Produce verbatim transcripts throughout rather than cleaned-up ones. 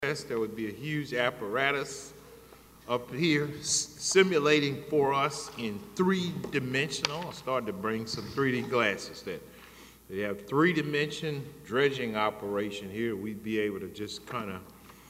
There would be a huge apparatus up here simulating for us in three-dimensional. I started to bring some three D glasses that they have three-dimension dredging operation here. We'd be able to just kind of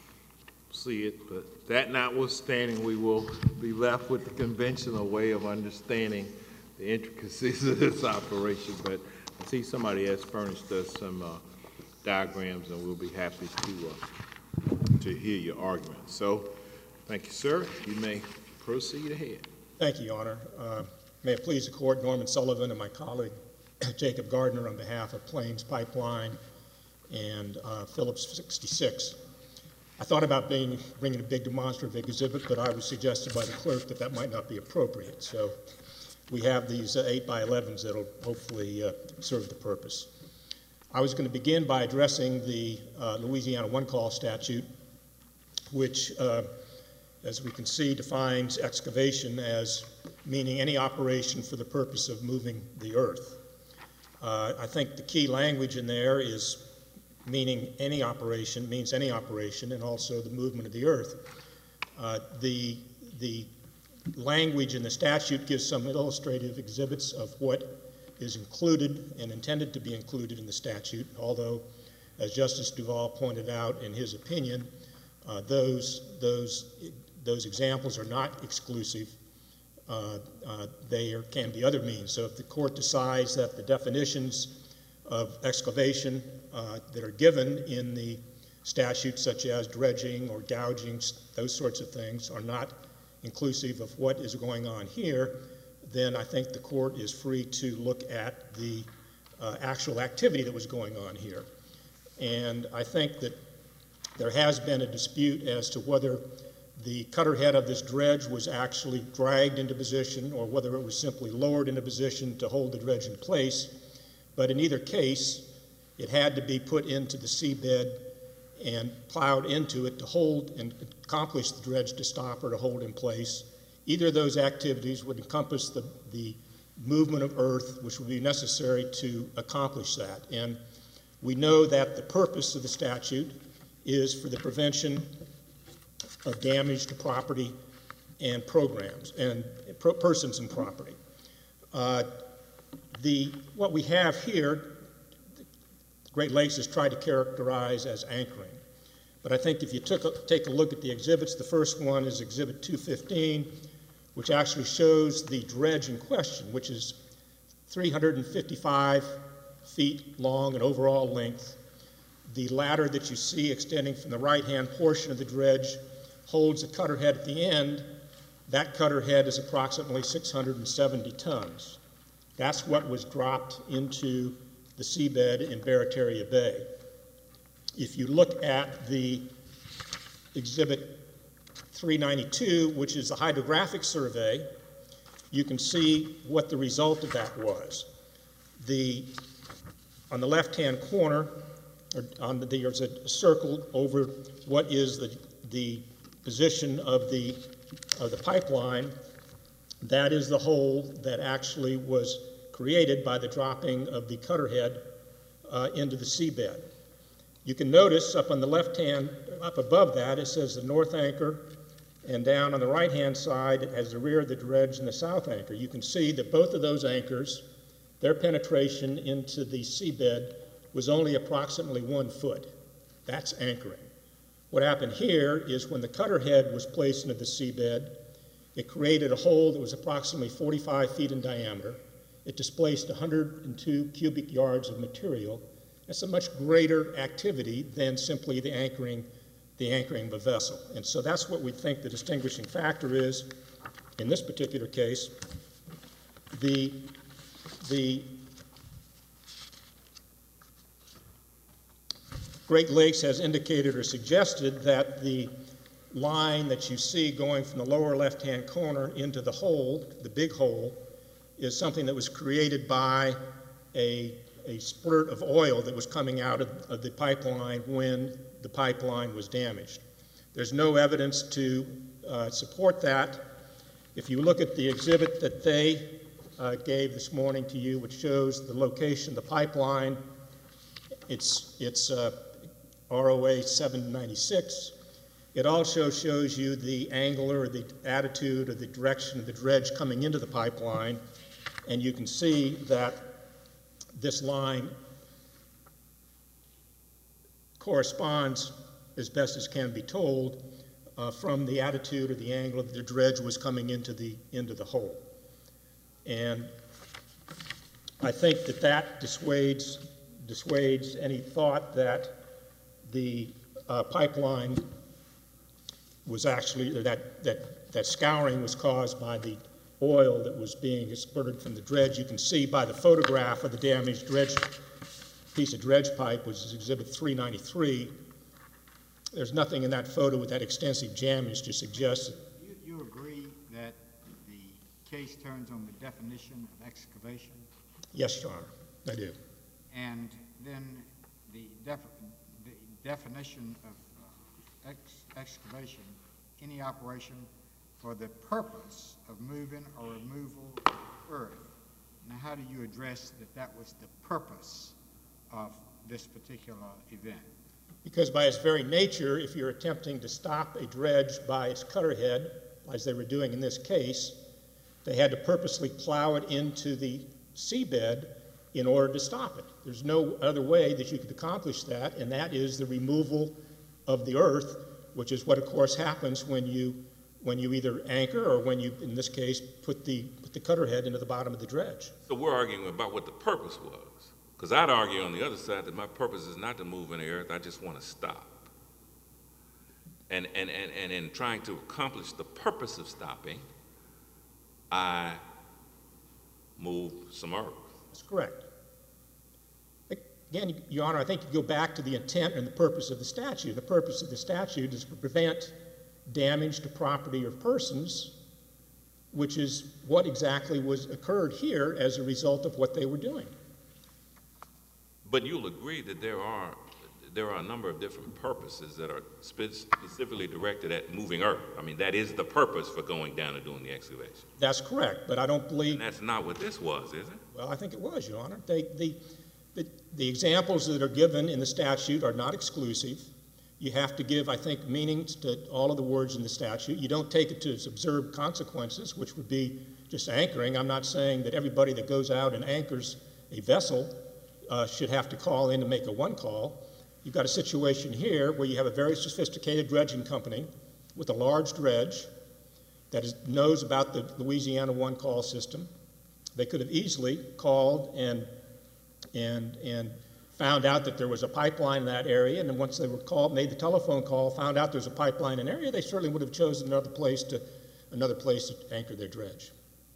see it, but that notwithstanding, we will be left with the conventional way of understanding the intricacies of this operation. But I see somebody has furnished us some uh, diagrams, and we'll be happy to uh, to hear your argument. So, thank you, sir. You may proceed ahead. Thank you, Your Honor. Uh, may it please the Court, Norman Sullivan and my colleague Jacob Gardner on behalf of Plains Pipeline and uh, Phillips sixty-six. I thought about being, bringing a big demonstrative exhibit, but I was suggested by the clerk that that might not be appropriate. So we have these uh, eight by elevens that will hopefully uh, serve the purpose. I was going to begin by addressing the uh, Louisiana one-call statute, which, uh, as we can see, defines excavation as meaning any operation for the purpose of moving the earth. Uh, I think the key language in there is meaning any operation, means any operation, and also the movement of the earth. Uh, the, the language in the statute gives some illustrative exhibits of what is included and intended to be included in the statute, although, as Justice Duvall pointed out in his opinion, uh, those, those, those examples are not exclusive. Uh, uh, there can be other means. So if the Court decides that the definitions of excavation uh, that are given in the statute, such as dredging or gouging, those sorts of things, are not inclusive of what is going on here, then I think the Court is free to look at the uh, actual activity that was going on here. And I think that there has been a dispute as to whether the cutter head of this dredge was actually dragged into position or whether it was simply lowered into position to hold the dredge in place. But in either case, it had to be put into the seabed and plowed into it to hold and accomplish the dredge to stop or to hold in place. Either of those activities would encompass the, the movement of earth, which would be necessary to accomplish that. And we know that the purpose of the statute is for the prevention of damage to property and programs, and pro persons and property. Uh, the, what we have here, Great Lakes has tried to characterize as anchoring. But I think if you took a, take a look at the exhibits, the first one is Exhibit two fifteen, which actually shows the dredge in question, which is three hundred fifty-five feet long in overall length. The ladder that you see extending from the right-hand portion of the dredge holds a cutter head at the end. That cutter head is approximately six hundred seventy tons. That's what was dropped into the seabed in Barataria Bay. If you look at the Exhibit three ninety-two, which is the hydrographic survey, you can see what the result of that was. The, on the left-hand corner, or on the, there's a circle over what is the, the position of the, of the pipeline. That is the hole that actually was created by the dropping of the cutter head uh, into the seabed. You can notice up on the left-hand, up above that, it says the north anchor, and down on the right-hand side, it has the rear of the dredge and the south anchor. You can see that both of those anchors, their penetration into the seabed was only approximately one foot. That's anchoring. What happened here is when the cutter head was placed into the seabed, it created a hole that was approximately forty-five feet in diameter. It displaced one hundred two cubic yards of material. That's a much greater activity than simply the anchoring the anchoring of a vessel. And so that's what we think the distinguishing factor is in this particular case. The, the Great Lakes has indicated or suggested that the line that you see going from the lower left-hand corner into the hole, the big hole, is something that was created by a, a splurt of oil that was coming out of, of the pipeline when the pipeline was damaged. There's no evidence to uh, support that. If you look at the exhibit that they uh, gave this morning to you, which shows the location of the pipeline, it's, it's uh, R O A seven ninety-six. It also shows you the angle or the attitude or the direction of the dredge coming into the pipeline, and you can see that this line corresponds, as best as can be told, uh, from the attitude or the angle that the dredge was coming into the, into the hole. And I think that that dissuades, dissuades any thought that the uh, pipeline was actually, or that, that, that scouring was caused by the oil that was being exported from the dredge. You can see by the photograph of the damaged dredge, piece of dredge pipe, which is Exhibit three ninety-three. There's nothing in that photo with that extensive damage to suggest that. You, you agree that the case turns on the definition of excavation? Yes, Your Honor, I do. And then the, def the definition of uh, ex excavation, any operation for the purpose of moving or removal of earth. Now, how do you address that that was the purpose of this particular event? Because by its very nature, if you're attempting to stop a dredge by its cutter head, as they were doing in this case, they had to purposely plow it into the seabed in order to stop it. There's no other way that you could accomplish that, and that is the removal of the earth, which is what, of course, happens when you when you either anchor or when you, in this case, put the put the cutter head into the bottom of the dredge. So we're arguing about what the purpose was. Because I'd argue on the other side that my purpose is not to move any earth, I just want to stop. And, and, and, and in trying to accomplish the purpose of stopping, I move some earth. That's correct. Again, Your Honor, I think you go back to the intent and the purpose of the statute. The purpose of the statute is to prevent damage to property or persons, which is what exactly was occurred here as a result of what they were doing. But you'll agree that there are there are a number of different purposes that are spe specifically directed at moving earth. I mean, that is the purpose for going down and doing the excavation. That's correct, but I don't believe... And that's not what this was, is it? Well, I think it was, Your Honor. They, the, the, the examples that are given in the statute are not exclusive. You have to give, I think, meanings to all of the words in the statute. You don't take it to its observed consequences, which would be just anchoring. I'm not saying that everybody that goes out and anchors a vessel Uh, should have to call in to make a one call. You've got a situation here where you have a very sophisticated dredging company with a large dredge that is, knows about the Louisiana one call system. They could have easily called and, and, and found out that there was a pipeline in that area, and then once they were called, made the telephone call, found out there's a pipeline in an area, they certainly would have chosen another place to, another place to anchor their dredge.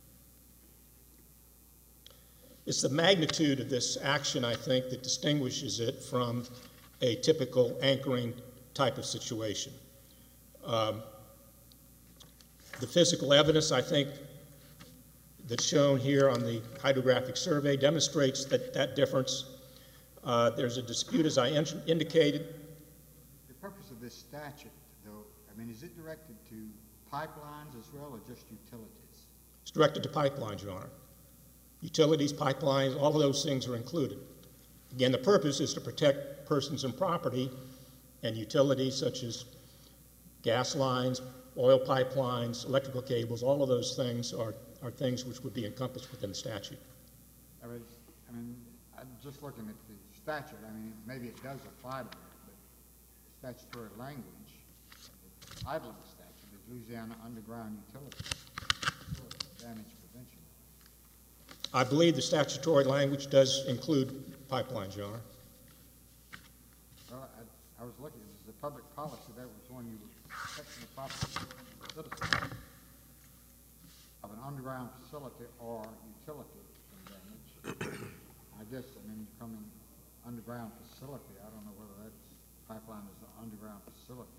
It's the magnitude of this action, I think, that distinguishes it from a typical anchoring type of situation. Um, the physical evidence, I think, that's shown here on the hydrographic survey demonstrates that, that difference. Uh, there's a dispute, as I in indicated. The purpose of this statute, though, I mean, is it directed to pipelines as well, or just utilities? It's directed to pipelines, Your Honor. Utilities, pipelines, all of those things are included. Again, the purpose is to protect persons and property, and utilities such as gas lines, oil pipelines, electrical cables, all of those things are, are things which would be encompassed within the statute. I mean, I mean, I'm just looking at the statute. I mean, maybe it does apply to it, but statutory language, the title of the statute is Louisiana Underground Utilities, Damage Prevention. I believe the statutory language does include pipelines, Your Honor. Well, I, I was looking, it was the public policy, that was one you were protecting the property of citizens of an underground facility or utility from damage. I guess, I mean, you come in underground facility, I don't know whether that's, pipeline is an underground facility.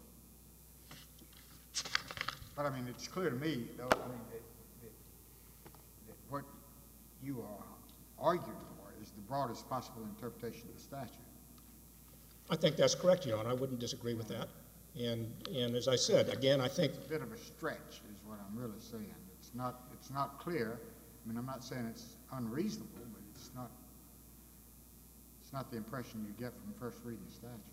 But I mean, it's clear to me, though, I mean, that, that, that what you are arguing for is the broadest possible interpretation of the statute. I think that's correct, Your Honor. I wouldn't disagree with that. And, and as I said, again, I think... It's a bit of a stretch is what I'm really saying. It's not, it's not clear. I mean, I'm not saying it's unreasonable, but it's not, it's not the impression you get from first reading the statute.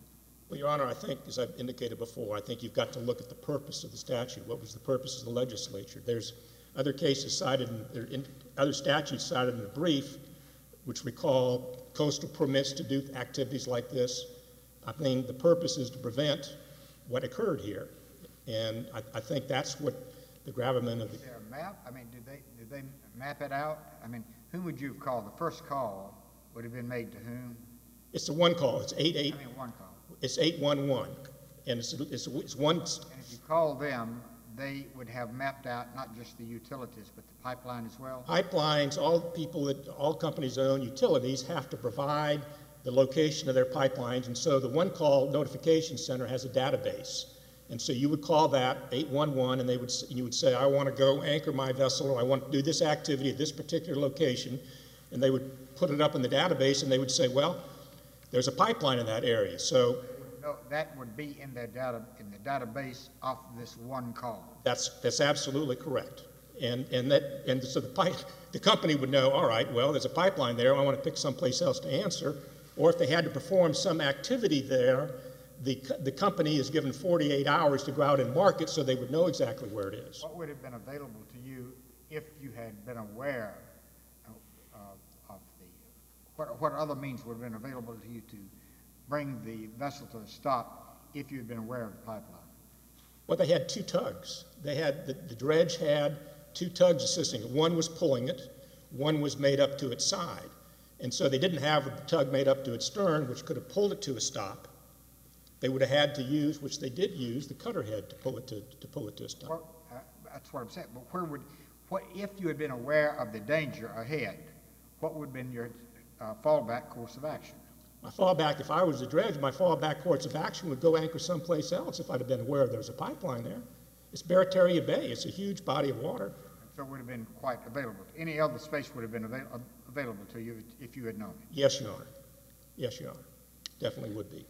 Well, Your Honor, I think, as I've indicated before, I think you've got to look at the purpose of the statute. What was the purpose of the legislature? There's other cases cited, in, there in other statutes cited in the brief, which recall coastal permits to do activities like this. I think the purpose is to prevent what occurred here, and I, I think that's what the gravamen of the... Is there a map? I mean, did they did they map it out? I mean, whom would you have called? The first call would have been made to whom? It's the one call. It's eight eight. I mean, one call. It's eight one one, and it's it's, it's one. And if you call them, they would have mapped out not just the utilities, but the pipeline as well? Pipelines, all people that, all companies that own utilities have to provide the location of their pipelines, and so the one call notification center has a database. And so you would call that eight one one, and they would, you would say, I want to go anchor my vessel, or I want to do this activity at this particular location, and they would put it up in the database, and they would say, well, there's a pipeline in that area. So No, that would be in their data, in the database of this one call. that's that's absolutely correct. And and that and so the pipe, the company would know, all right, well, there's a pipeline there. I want to pick someplace else to answer. Or if they had to perform some activity there, the the company is given forty-eight hours to go out and mark it, so they would know exactly where it is. What would have been available to you if you had been aware of, uh, of the, what, what other means would have been available to you to bring the vessel to a stop if you had been aware of the pipeline? Well, they had two tugs. They had, the, the dredge had two tugs assisting it. One was pulling it, one was made up to its side. And so they didn't have a tug made up to its stern, which could have pulled it to a stop. They would have had to use, which they did use, the cutter head to pull it to, to pull it to a stop. Well, uh, that's what I'm saying. But where would, what if you had been aware of the danger ahead? What would have been your uh, fallback course of action? My fallback, if I was the dredge, my fallback course of action would go anchor someplace else if I'd have been aware there was a pipeline there. It's Barataria Bay. It's a huge body of water. So it would have been quite available. Any other space would have been avail available to you if you had known it. Yes, Your Honor. Yes, Your Honor. Definitely would be.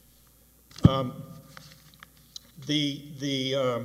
Um, the the um,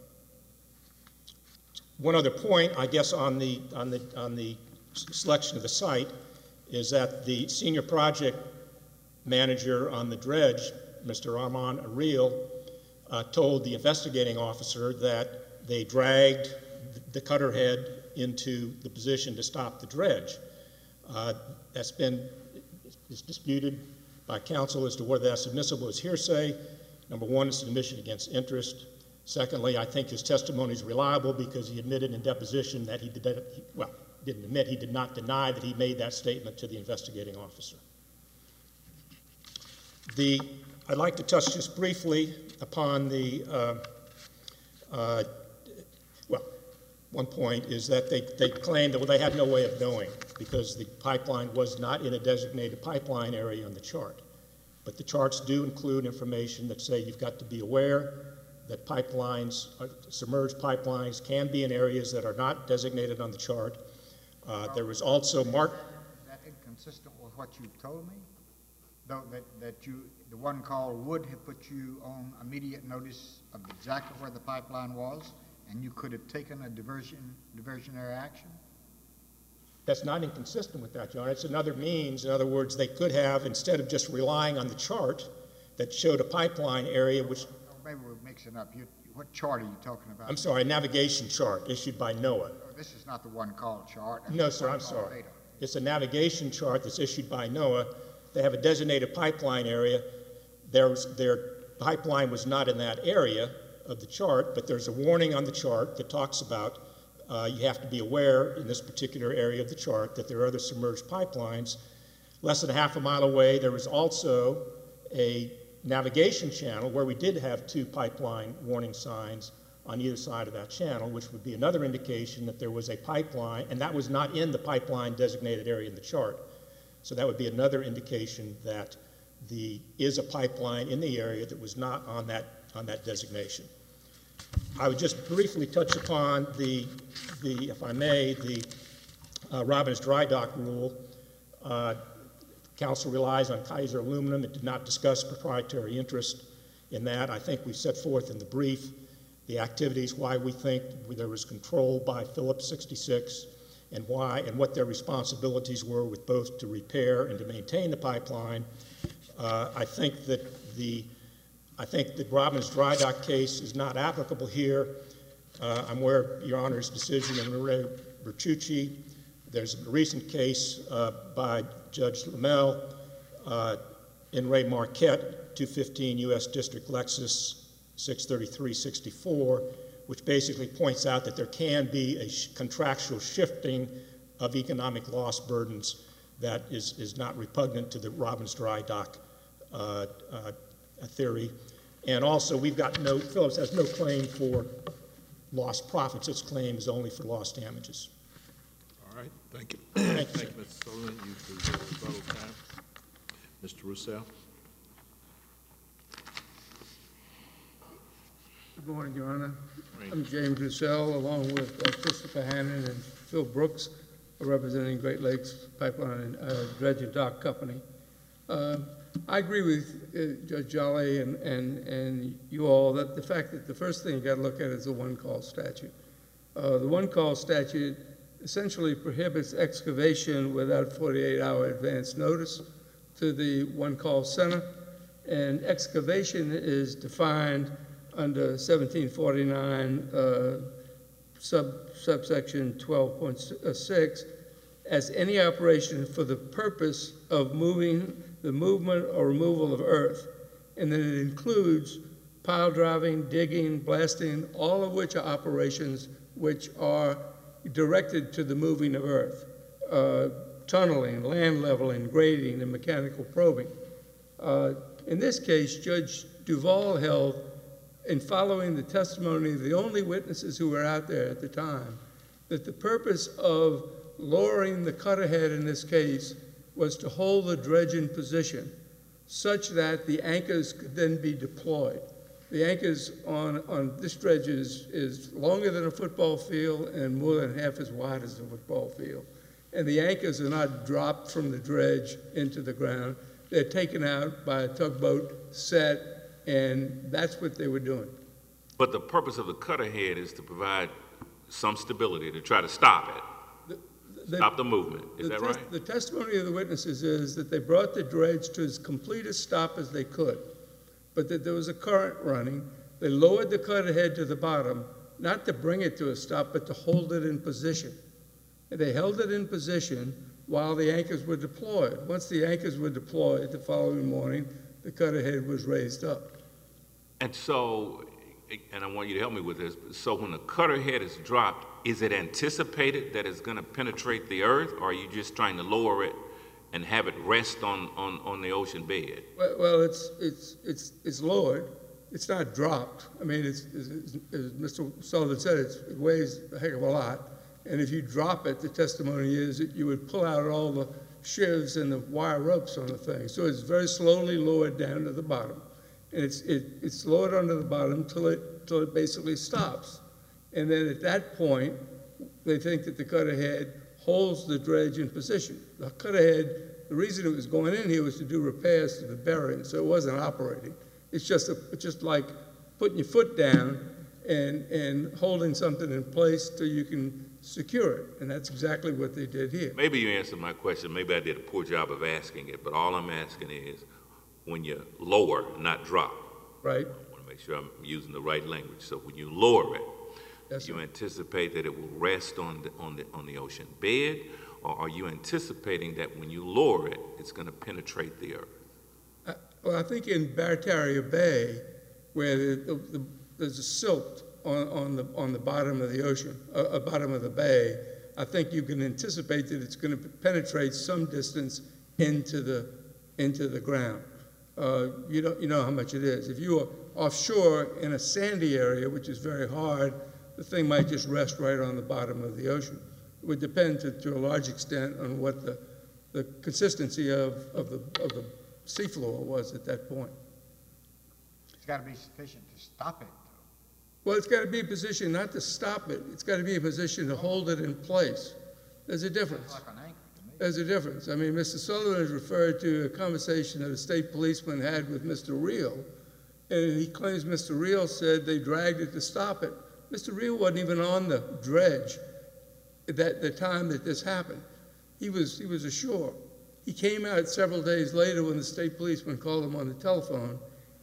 one other point, I guess, on the on the on the selection of the site is that the senior project manager on the dredge, Mister Armand Ariel, uh, told the investigating officer that they dragged the cutter head into the position to stop the dredge. Uh, that's been is disputed by counsel as to whether that's admissible as hearsay. Number one, it's an admission against interest. Secondly, I think his testimony is reliable because he admitted in deposition that he did, well, didn't admit, he did not deny that he made that statement to the investigating officer. The, I'd like to touch just briefly upon the, uh, uh, well, one point is that they, they claimed that well, they had no way of knowing because the pipeline was not in a designated pipeline area on the chart. But the charts do include information that say you've got to be aware that pipelines, uh, submerged pipelines can be in areas that are not designated on the chart. Uh, there was also mark. Is that inconsistent with what you've told me? Though that, that you, the one call would have put you on immediate notice of exactly where the pipeline was, and you could have taken a diversion, diversionary action? That's not inconsistent with that, Your Honor. It's another means. In other words, they could have, instead of just relying on the chart that showed a pipeline area, which... Oh, maybe we're mixing up. You, what chart are you talking about? I'm sorry, a navigation chart issued by NOAA. Oh, this is not the one call chart. That's No, the sir, one I'm call sorry. data. It's a navigation chart that's issued by NOAA. They have a designated pipeline area. There's, their pipeline was not in that area of the chart, but there's a warning on the chart that talks about uh, you have to be aware in this particular area of the chart that there are other submerged pipelines. Less than a half a mile away, there was also a navigation channel where we did have two pipeline warning signs on either side of that channel, which would be another indication that there was a pipeline, and that was not in the pipeline designated area in the chart. So that would be another indication that the is a pipeline in the area that was not on that on that designation. I would just briefly touch upon the, the if I may, the uh, Robbins Dry Dock rule. Uh, Council relies on Kaiser Aluminum. It did not discuss proprietary interest in that. I think we set forth in the brief the activities, why we think there was control by Phillips sixty-six, and why and what their responsibilities were with both to repair and to maintain the pipeline. Uh, I think that the I think the Robbins Dry Dock case is not applicable here. Uh, I'm aware of Your Honor's decision in Ray Bertucci. There's a recent case uh, by Judge Lamel uh, in Ray Marquette, two fifteen U S District Lexus six thirty-three sixty-four, which basically points out that there can be a sh contractual shifting of economic loss burdens that is, is not repugnant to the Robbins Dry Dock uh, uh, theory. And also, we've got no, Phillips has no claim for lost profits. Its claim is only for lost damages. All right, thank you. Thank you, Thank you, Mister Sullivan. You preserve rebuttal time. Mister Roussel. Good morning, Your Honor. Morning. I'm James Roussel, along with uh, Christopher Hannon and Phil Brooks, representing Great Lakes Pipeline uh, Dredge and Dock Company. Uh, I agree with uh, Judge Jolly and, and, and you all that the fact that the first thing you got to look at is the one-call statute. Uh, the one-call statute essentially prohibits excavation without forty-eight hour advance notice to the one-call center, and excavation is defined under seventeen forty-nine uh, sub, subsection twelve point six as any operation for the purpose of moving the movement or removal of earth, and then it includes pile driving, digging, blasting, all of which are operations which are directed to the moving of earth, uh, tunneling, land leveling, grading, and mechanical probing. Uh, in this case, Judge Duvall held, in following the testimony of the only witnesses who were out there at the time, that the purpose of lowering the cutter head in this case was to hold the dredge in position such that the anchors could then be deployed. The anchors on, on this dredge is, is longer than a football field and more than half as wide as a football field. And the anchors are not dropped from the dredge into the ground. They're taken out by a tugboat, set, and that's what they were doing. But the purpose of the cutter head is to provide some stability, to try to stop it, The, stop the movement. Is the that tes- right? The testimony of the witnesses is that they brought the dredge to as complete a stop as they could, but that there was a current running. They lowered the cutter head to the bottom, not to bring it to a stop, but to hold it in position. And they held it in position while the anchors were deployed. Once the anchors were deployed the following morning, the cutter head was raised up. And so, and I want you to help me with this, so when the cutter head is dropped, is it anticipated that it's going to penetrate the earth, or are you just trying to lower it and have it rest on, on, on the ocean bed? Well, well it's, it's, it's, it's lowered. It's not dropped. I mean, it's, it's, as Mister Sullivan said, it's, it weighs a heck of a lot. And if you drop it, the testimony is that you would pull out all the shivs and the wire ropes on the thing. So it's very slowly lowered down to the bottom. And it's, it, it's lowered under the bottom till it, till it basically stops. And then at that point, they think that the cutter head holds the dredge in position. The cutter head, the reason it was going in here was to do repairs to the bearing, so it wasn't operating. It's just, a, it's just like putting your foot down and, and holding something in place till you can secure it. And that's exactly what they did here. Maybe you answered my question. Maybe I did a poor job of asking it, but all I'm asking is, when you lower, not drop. Right? I want to make sure I'm using the right language. So when you lower it, Yes, you sir. anticipate that it will rest on the, on the, on the ocean bed, or are you anticipating that when you lower it, it's going to penetrate the earth? Uh, well, I think in Barataria Bay, where the, the, the, there's a silt on, on, the, on the bottom of the ocean, uh, uh, bottom of the bay, I think you can anticipate that it's going to penetrate some distance into the, into the ground. Uh, you, don't, you know how much it is. If you are offshore in a sandy area, which is very hard, the thing might just rest right on the bottom of the ocean. It would depend to, to a large extent on what the, the consistency of, of, the, of the seafloor was at that point. It's got to be sufficient to stop it, though. Well, it's got to be a position not to stop it. It's got to be a position to hold it in place. There's a difference. It's like an anchor to me. There's a difference. I mean, Mister Sullivan has referred to a conversation that a state policeman had with Mister Reel, and he claims Mister Reel said they dragged it to stop it. Mister Reel wasn't even on the dredge at that, the time that this happened. He was, he was ashore. He came out several days later when the state policeman called him on the telephone,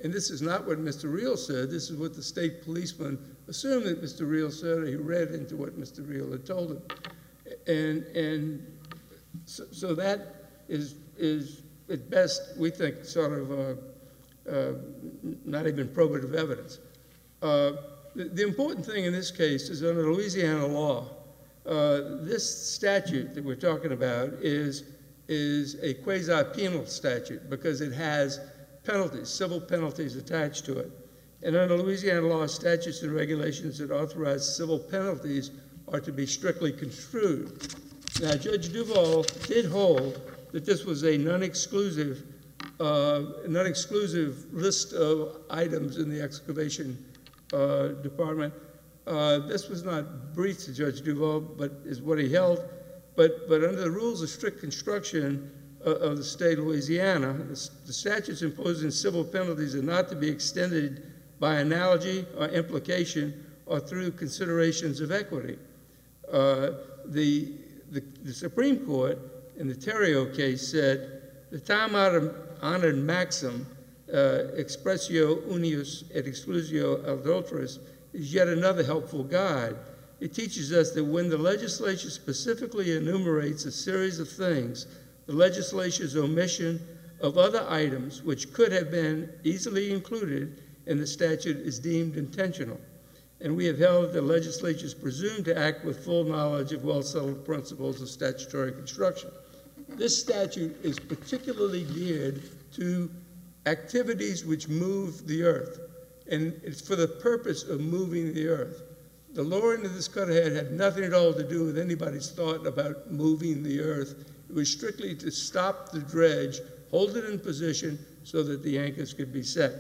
And this is not what Mister Reel said. This is what the state policeman assumed that Mister Reel said, or he read into what Mister Reel had told him. And, and so, so that is, is at best, we think, sort of uh, uh, not even probative evidence. Uh, the, the important thing in this case is under Louisiana law, uh, this statute that we're talking about is, is a quasi-penal statute because it has penalties, civil penalties attached to it. And under Louisiana law, statutes and regulations that authorize civil penalties are to be strictly construed. Now, Judge Duval did hold that this was a non-exclusive, uh, non-exclusive list of items in the excavation uh, department. Uh, this was not briefed to Judge Duval, but is what he held. But, but under the rules of strict construction uh, of the state of Louisiana, the, the statutes imposing civil penalties are not to be extended by analogy or implication or through considerations of equity. Uh, the, the, the Supreme Court in the Terrio case said, the time-honored maxim, uh, expressio unius et exclusio adulteris, is yet another helpful guide. It teaches us that when the legislature specifically enumerates a series of things, the legislature's omission of other items which could have been easily included in the statute is deemed intentional. And we have held that the legislature is presumed to act with full knowledge of well-settled principles of statutory construction. This statute is particularly geared to activities which move the earth, and it's for the purpose of moving the earth. The lowering of this cutterhead had nothing at all to do with anybody's thought about moving the earth. It was strictly to stop the dredge, hold it in position so that the anchors could be set.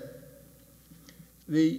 The,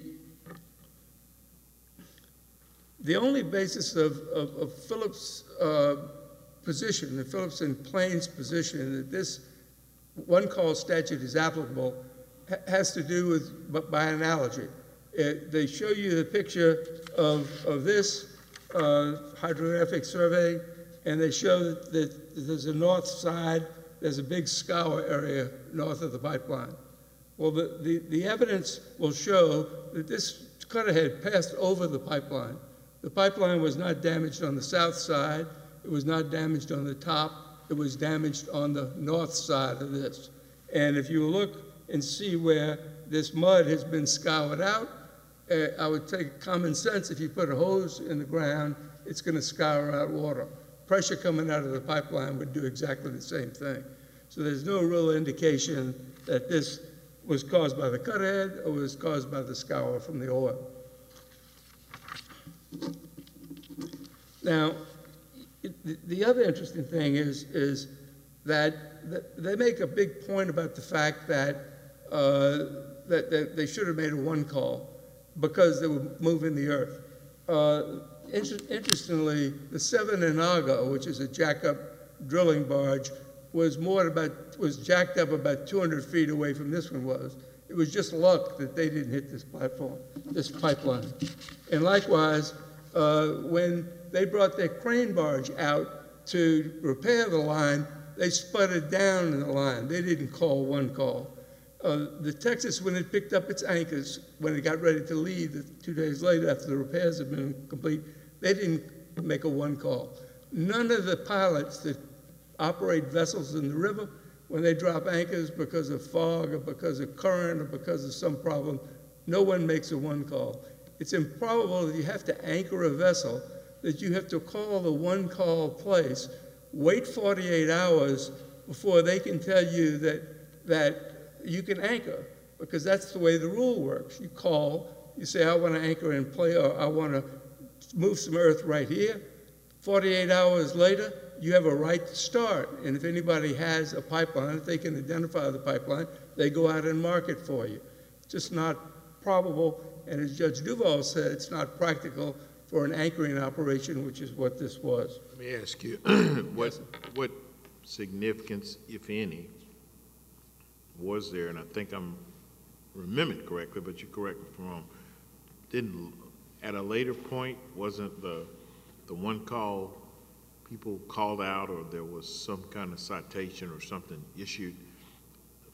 the only basis of, of, of Phillips' uh, position, the Phillips and Plains position, that this one-call statute is applicable, ha has to do with, by analogy. It, they show you the picture of, of this uh, hydrographic survey, and they show that, that there's a north side, there's a big scour area north of the pipeline. Well, the, the, the evidence will show that this cutterhead passed over the pipeline. The pipeline was not damaged on the south side, it was not damaged on the top, it was damaged on the north side of this. And if you look and see where this mud has been scoured out, uh, I would take common sense, if you put a hose in the ground, it's going to scour out water. Pressure coming out of the pipeline would do exactly the same thing. So there's no real indication that this was caused by the cutterhead or was caused by the scour from the oil. Now, it, the other interesting thing is, is that they make a big point about the fact that, uh, that, that they should have made a one call because they were moving the earth. Uh, inter interestingly, the Seven Inaga, which is a jack-up drilling barge, was more about was jacked up about two hundred feet away from this one was. It was just luck that they didn't hit this platform, this pipeline. And likewise, uh, when they brought their crane barge out to repair the line, they sputtered down in the line. They didn't call one call. Uh, the Texas, when it picked up its anchors, when it got ready to leave two days later after the repairs had been complete, they didn't make a one call. None of the pilots that operate vessels in the river, when they drop anchors because of fog or because of current or because of some problem, no one makes a one call. It's improbable that you have to anchor a vessel, that you have to call the one call place, wait forty-eight hours before they can tell you that, that you can anchor, because that's the way the rule works. You call, you say, I want to anchor in play, or I want to move some earth right here. forty-eight hours later, you have a right to start. And if anybody has a pipeline, if they can identify the pipeline, they go out and mark it for you. It's just not probable, and as Judge Duval said, it's not practical for an anchoring operation, which is what this was. Let me ask you, what, what significance, if any, was there, and I think I'm remembering correctly, but you correct me if I'm wrong, didn't, at a later point, wasn't the, the one call people called out, or there was some kind of citation or something issued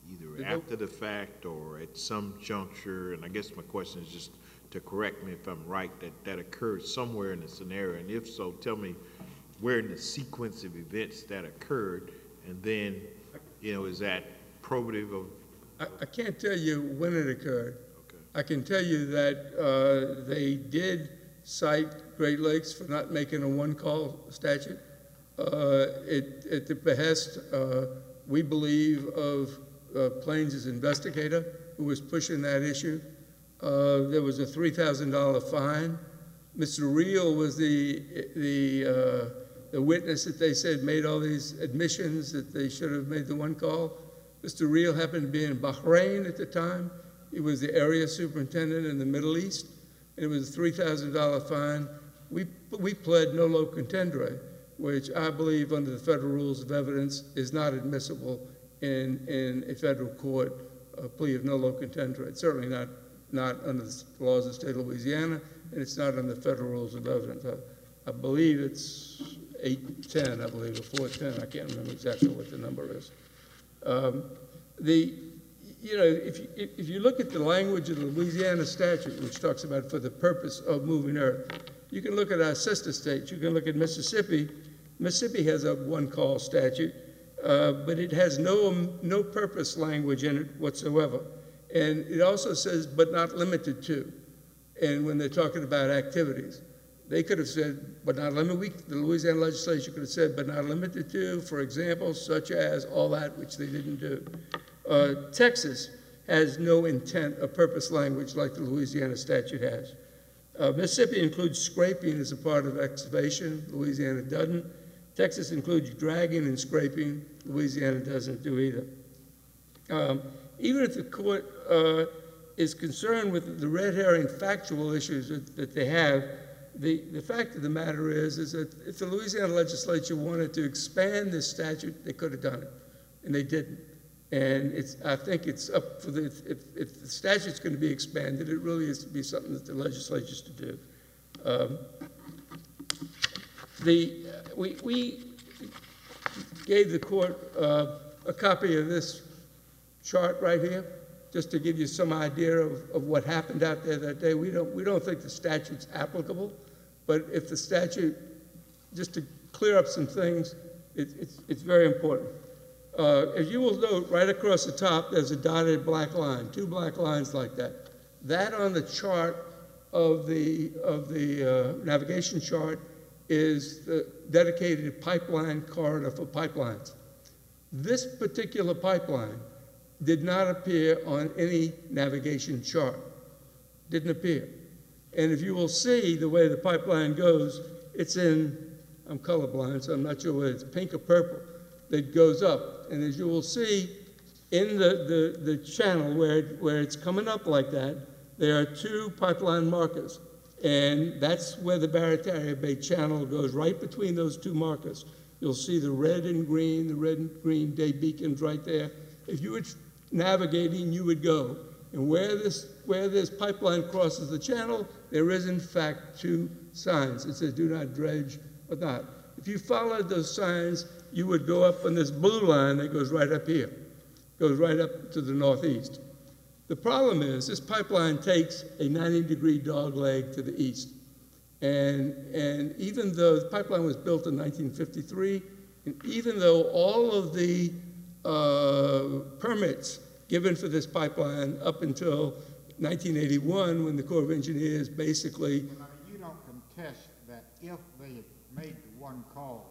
either The- after the fact or at some juncture, and I guess my question is just to correct me if I'm right, that that occurred somewhere in the scenario, and if so, tell me where in the sequence of events that occurred, and then, you know, is that probative of? I, I can't tell you when it occurred. Okay. I can tell you that uh, they did cite Great Lakes for not making a one-call statute. Uh, it, at the behest, uh, we believe, of uh, Plains' investigator who was pushing that issue. Uh, there was a three thousand dollar fine. Mister Reel was the, the, uh, the witness that they said made all these admissions that they should have made the one call. Mister Reel happened to be in Bahrain at the time. He was the area superintendent in the Middle East. And it was a three thousand dollar fine. We, we pled nolo contendere, which I believe under the federal rules of evidence is not admissible in, in a federal court, a plea of nolo contendere. It's certainly not, not under the laws of the state of Louisiana, and it's not under the federal rules of evidence. I, I believe it's eight ten, I believe, or four ten. I can't remember exactly what the number is. Um, the, you know, if you, if you look at the language of the Louisiana statute, which talks about for the purpose of moving earth, you can look at our sister states. You can look at Mississippi. Mississippi has a one-call statute, uh, but it has no, no purpose language in it whatsoever. And it also says, but not limited to. And when they're talking about activities, they could have said, but not limited, the Louisiana legislature could have said, but not limited to, for example, such as all that, which they didn't do. Uh, Texas has no intent or purpose language like the Louisiana statute has. Uh, Mississippi includes scraping as a part of excavation. Louisiana doesn't. Texas includes dragging and scraping. Louisiana doesn't do either. Um, even if the court uh, is concerned with the red herring factual issues that, that they have, the, the fact of the matter is, is that if the Louisiana legislature wanted to expand this statute, they could have done it, and they didn't. And it's, I think it's up for the, if, if the statute's going to be expanded, it really is to be something that the legislature's to do. Um, the, we, we gave the court uh, a copy of this chart right here, just to give you some idea of, of what happened out there that day. We don't, we don't think the statute's applicable, but if the statute, just to clear up some things, it, it's, it's very important. Uh, as you will note, right across the top, there's a dotted black line, two black lines like that. That on the chart of the, of the uh, navigation chart is the dedicated pipeline corridor for pipelines. This particular pipeline did not appear on any navigation chart. Didn't appear. And if you will see the way the pipeline goes, it's in, I'm colorblind, so I'm not sure whether it's pink or purple, that goes up. And as you will see, in the, the, the channel where, it, where it's coming up like that, there are two pipeline markers. And that's where the Barataria Bay channel goes, right between those two markers. You'll see the red and green, the red and green day beacons right there. If you were navigating, you would go. And where this, where this pipeline crosses the channel, there is in fact two signs. It says do not dredge or not. If you followed those signs, you would go up on this blue line that goes right up here, goes right up to the northeast. The problem is this pipeline takes a ninety degree dog leg to the east. And, and even though the pipeline was built in nineteen fifty-three, and even though all of the uh, permits given for this pipeline up until nineteen eighty-one, when the Corps of Engineers basically... Well, now, you don't contest that if they had made the one call,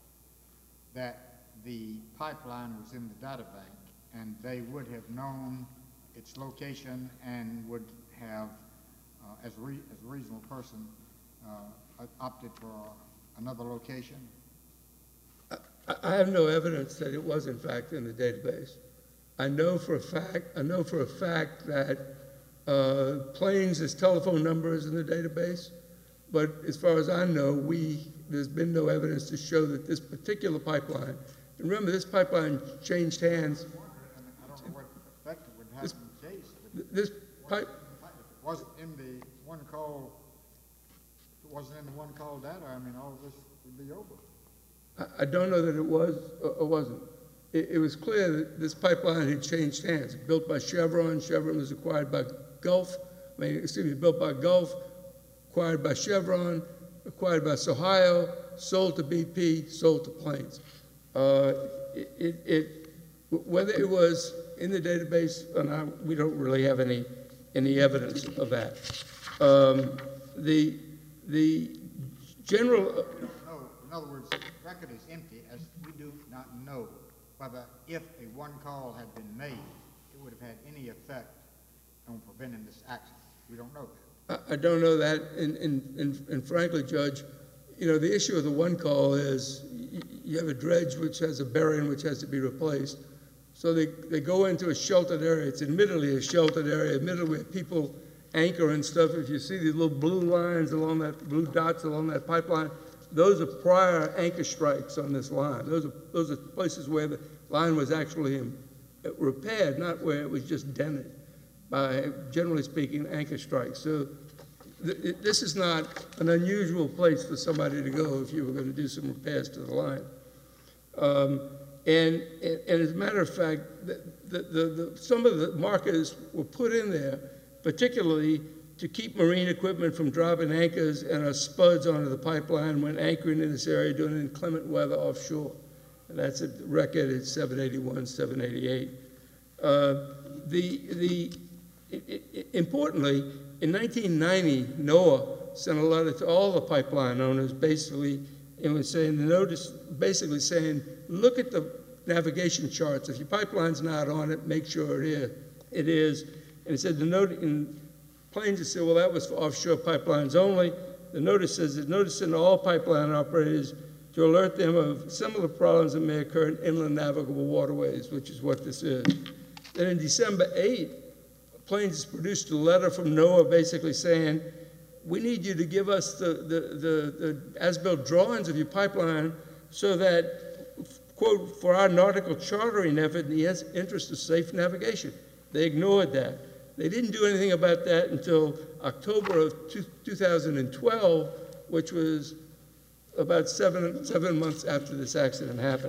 that the pipeline was in the data bank, and they would have known its location and would have, uh, as, re as a reasonable person, uh, opted for another location? I, I have no evidence that it was in fact in the database. I know for a fact, I know for a fact that uh, Plains' telephone number is in the database, but as far as I know, we, there's been no evidence to show that this particular pipeline, and remember this pipeline changed hands. I don't know what effect it would have in the case. This pipe, If it wasn't in the one call, if it wasn't in the one call data, I mean, all of this would be over. I, I don't know that it was or, or wasn't. it, it was clear that this pipeline had changed hands. Built by Chevron, Chevron was acquired by Gulf, I mean, excuse me, built by Gulf, acquired by Chevron, acquired by Sohio, sold to B P, sold to Plains. Uh, it, it, it, whether it was in the database or not, we don't really have any, any evidence of that. Um, the, the general... No, in other words, the record is empty, as we do not know whether if a one call had been made, it would have had any effect on preventing this accident. We don't know that. I, I don't know that, and, and, and, and frankly, Judge, you know, the issue of the one call is y you have a dredge which has a bearing which has to be replaced. So they, they go into a sheltered area. It's admittedly a sheltered area, admittedly where people anchor and stuff. If you see these little blue lines along that, blue dots along that pipeline, those are prior anchor strikes on this line. Those are, those are places where the line was actually repaired, not where it was just dented by, generally speaking, anchor strikes. So th this is not an unusual place for somebody to go if you were going to do some repairs to the line. Um, and, and, and as a matter of fact, the, the, the, the, some of the markers were put in there particularly to keep marine equipment from dropping anchors and our spuds onto the pipeline when anchoring in this area during inclement weather offshore. And that's a record at seven eighty-one, seven eighty-eight. Uh, the, the, it, it, importantly, in nineteen ninety, NOAA sent a letter to all the pipeline owners basically and was saying, the notice, basically saying, look at the navigation charts. If your pipeline's not on it, make sure it is. It is. And it said the note in Plains, it said, well, that was for offshore pipelines only. The notice says, it's noticing to all pipeline operators to alert them of similar problems that may occur in inland navigable waterways, which is what this is. Then in December eighth, Plains produced a letter from NOAA basically saying, we need you to give us the, the, the, the as-built drawings of your pipeline so that, quote, for our nautical chartering effort in the interest of safe navigation. They ignored that. They didn't do anything about that until October of two thousand twelve, which was about seven, seven months after this accident happened.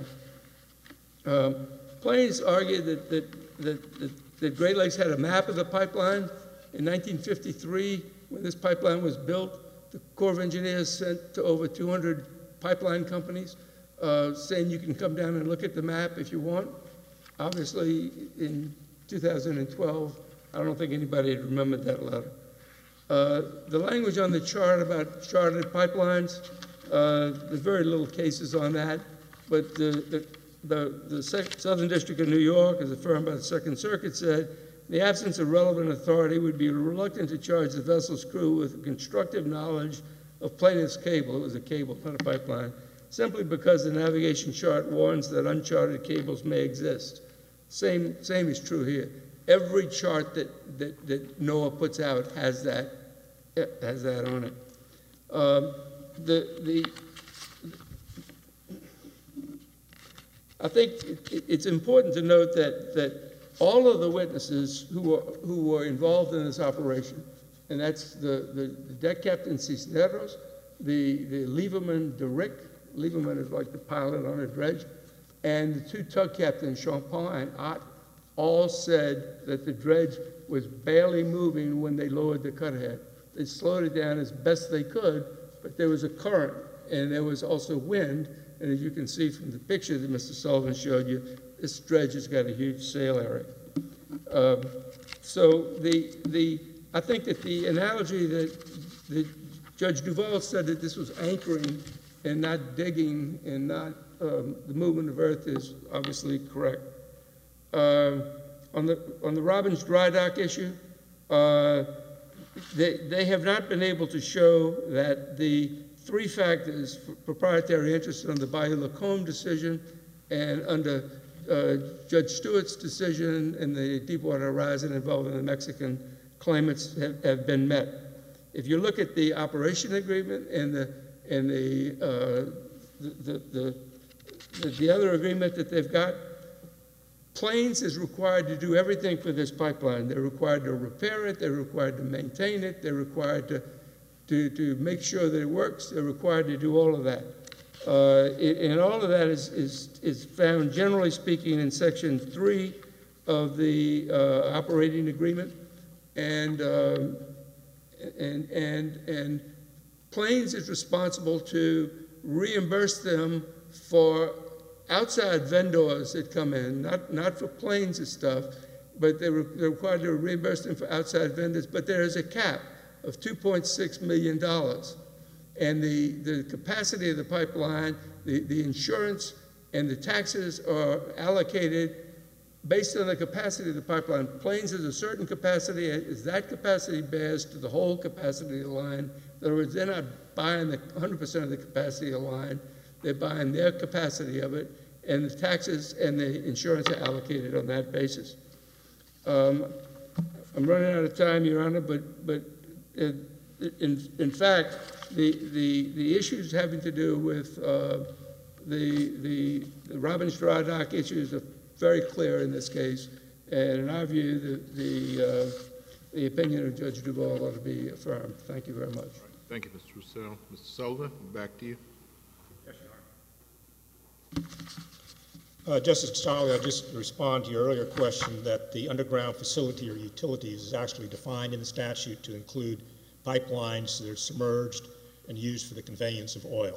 Um, Plains argued that, that, that, that, that Great Lakes had a map of the pipeline. In nineteen fifty-three, when this pipeline was built, the Corps of Engineers sent to over two hundred pipeline companies uh, saying you can come down and look at the map if you want. Obviously, in two thousand twelve, I don't think anybody had remembered that letter. Uh, the language on the chart about chartered pipelines, uh, there's very little cases on that, but the, the, the, the Southern District of New York, as affirmed by the Second Circuit, said, the absence of relevant authority would be reluctant to charge the vessel's crew with constructive knowledge of plaintiff's cable, it was a cable, not a pipeline, simply because the navigation chart warns that uncharted cables may exist. Same, same is true here. Every chart that, that, that NOAA puts out has that, has that on it. Um, the, the, I think it, it's important to note that, that all of the witnesses who were, who were involved in this operation, and that's the, the, the deck captain Cisneros, the, the Lieberman DeRick, Lieberman is like the pilot on a dredge, and the two tug captains, Champagne and Ott, all said that the dredge was barely moving when they lowered the cutter. They slowed it down as best they could, but there was a current, and there was also wind, and as you can see from the picture that Mister Sullivan showed you, this dredge has got a huge sail area. Um, so the, the, I think that the analogy that, that Judge Duval said that this was anchoring and not digging and not um, the movement of earth is obviously correct. Uh, on the on the Robbins dry dock issue, uh, they they have not been able to show that the three factors for proprietary interest under the Bayou Lacombe decision and under uh, Judge Stewart's decision and the Deepwater Horizon involving the Mexican claimants have, have been met. If you look at the operation agreement and the and the uh, the, the, the the the other agreement that they've got, Plains is required to do everything for this pipeline. They're required to repair it, they're required to maintain it, they're required to, to, to make sure that it works, they're required to do all of that. Uh, it- and all of that is, is, is found, generally speaking, in section three of the uh, operating agreement. And, um, and, and, and Plains is responsible to reimburse them for outside vendors that come in, not, not for Plains' stuff, but they're, they're required to reimburse them for outside vendors, but there is a cap of two point six million dollars. And the, the capacity of the pipeline, the, the insurance and the taxes are allocated based on the capacity of the pipeline. Plains has a certain capacity, as that capacity bears to the whole capacity of the line. In other words, they're not buying the one hundred percent of the capacity of the line, they're buying their capacity of it, and the taxes and the insurance are allocated on that basis. Um, I'm running out of time, Your Honor, but, but uh, in, in fact, the, the, the issues having to do with uh, the, the, the Robbins Dry Dock issues are very clear in this case, and in our view, the, the, uh, the opinion of Judge Duval ought to be affirmed. Thank you very much. Thank you, Mister Russell. Mister Sullivan, back to you. Yes, Your Honor. Uh, Justice Charlie, I'll just respond to your earlier question that the underground facility or utilities is actually defined in the statute to include pipelines that are submerged and used for the conveyance of oil.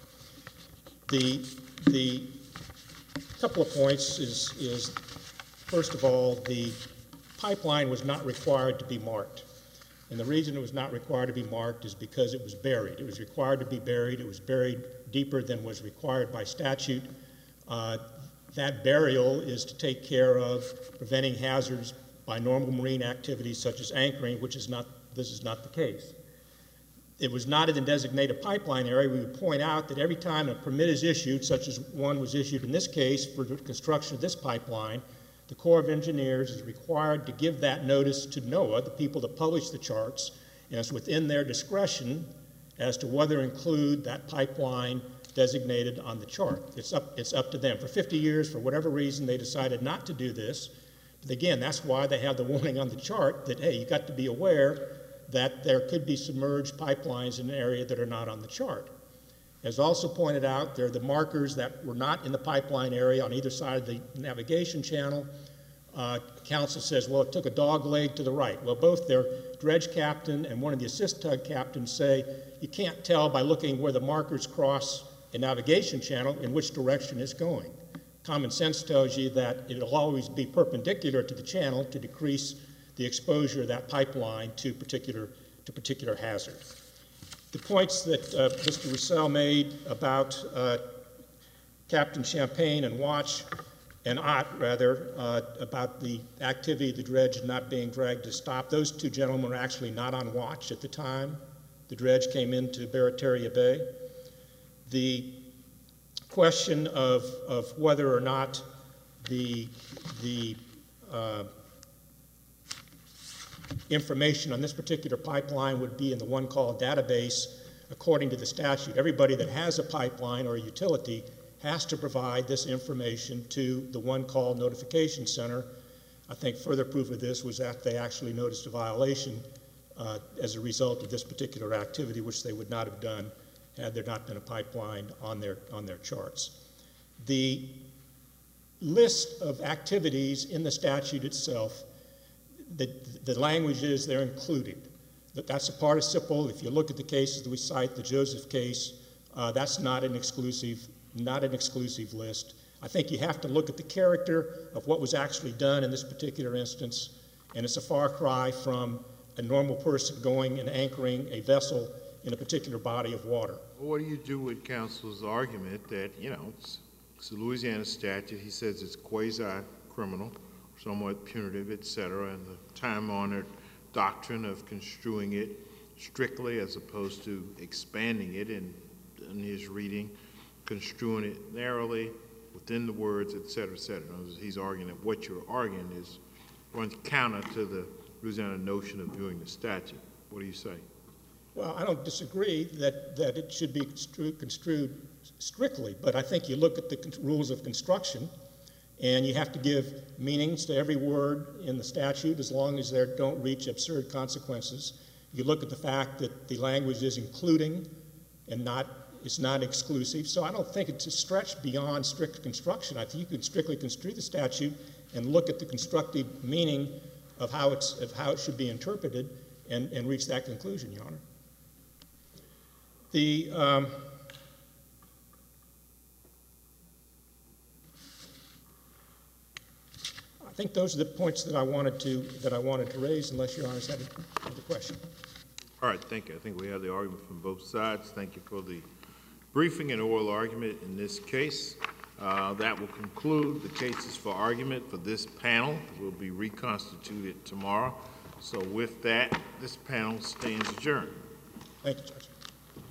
The, the couple of points is, is, first of all, the pipeline was not required to be marked. And the reason it was not required to be marked is because it was buried. It was required to be buried. It was buried deeper than was required by statute. Uh, that burial is to take care of preventing hazards by normal marine activities such as anchoring, which is not, this is not the case. It was not in the designated pipeline area. We would point out that every time a permit is issued, such as one was issued in this case for the construction of this pipeline, the Corps of Engineers is required to give that notice to NOAA, the people that publish the charts, and it's within their discretion as to whether to include that pipeline designated on the chart. It's up, it's up to them. For fifty years, for whatever reason, they decided not to do this. But again, that's why they have the warning on the chart that, hey, you've got to be aware that there could be submerged pipelines in an area that are not on the chart. As also pointed out, there are the markers that were not in the pipeline area on either side of the navigation channel. Uh, council says, well, it took a dog leg to the right. Well, both their dredge captain and one of the assist tug captains say you can't tell by looking where the markers cross a navigation channel in which direction it's going. Common sense tells you that it'll always be perpendicular to the channel to decrease the exposure of that pipeline to particular, to particular hazard. The points that uh, Mister Russell made about uh, Captain Champagne and Watch, and Ott, rather, uh, about the activity of the dredge not being dragged to stop, those two gentlemen were actually not on watch at the time the dredge came into Barataria Bay. The question of, of whether or not the, the uh, information on this particular pipeline would be in the one call database, according to the statute. Everybody that has a pipeline or a utility has to provide this information to the one call notification center. I think further proof of this was that they actually noticed a violation uh, as a result of this particular activity, which they would not have done had there not been a pipeline on their, on their charts. The list of activities in the statute itself, the, the language is they're included. That's a participle. If you look at the cases that we cite, the Joseph case, uh, that's not an exclusive, not an exclusive list. I think you have to look at the character of what was actually done in this particular instance, and it's a far cry from a normal person going and anchoring a vessel in a particular body of water. Well, what do you do with counsel's argument that, you know, it's, it's a Louisiana statute, he says it's quasi-criminal, somewhat punitive, et cetera, and the time-honored doctrine of construing it strictly as opposed to expanding it in, in his reading, construing it narrowly within the words, et cetera, et cetera. He's arguing that what you're arguing is runs counter to the Louisiana notion of viewing the statute. What do you say? Well, I don't disagree that, that it should be construed, construed strictly, but I think you look at the con- rules of construction, and you have to give meanings to every word in the statute as long as they don't reach absurd consequences. You look at the fact that the language is including and not it's not exclusive, so I don't think it's a stretch beyond strict construction. I think you could strictly construe the statute and look at the constructive meaning of how it's of how it should be interpreted and, and reach that conclusion, Your Honor. The um, I think those are the points that I wanted to that I wanted to raise, unless Your Honor had a question. All right, thank you. I think we have the argument from both sides. Thank you for the briefing and oral argument in this case. Uh, that will conclude the cases for argument for this panel. Will be reconstituted tomorrow. So with that, this panel stands adjourned. Thank you, Judge.